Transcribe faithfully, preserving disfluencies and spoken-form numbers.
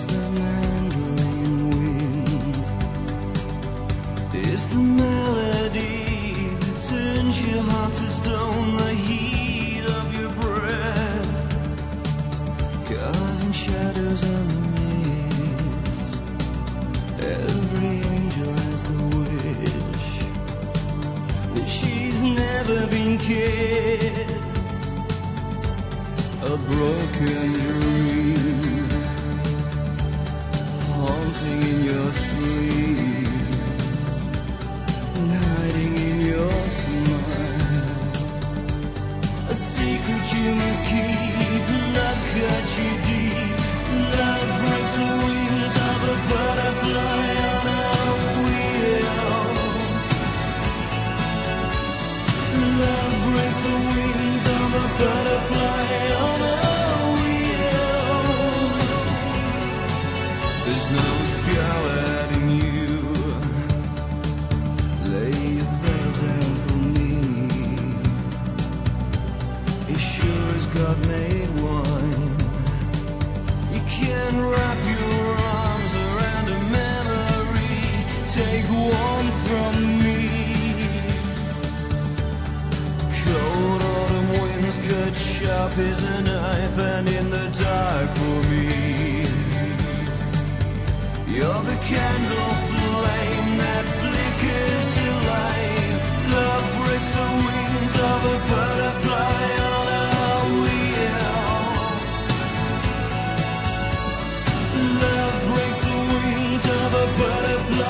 as the mandolin wind. It's the melody that turns your heart to stone, the heat of your breath, carving shadows on the mist. Every angel has the wish that she's never been kissed. A broken dream haunting in your sleep and hiding in your smile. A secret you must keep. Love cuts you deep. Love breaks the wings of a butterfly on a wheel. Love breaks the wings of a butterfly on a wheel. There's no scarlet in you. Lay your veil down for me. As sure as God made one, you can wrap your arms around a memory. Take one from me. Cold autumn winds cut sharp as a knife, and in the dark for me, you're the candle flame that flickers to life. Love breaks the wings of a butterfly on a wheel. Love breaks the wings of a butterfly.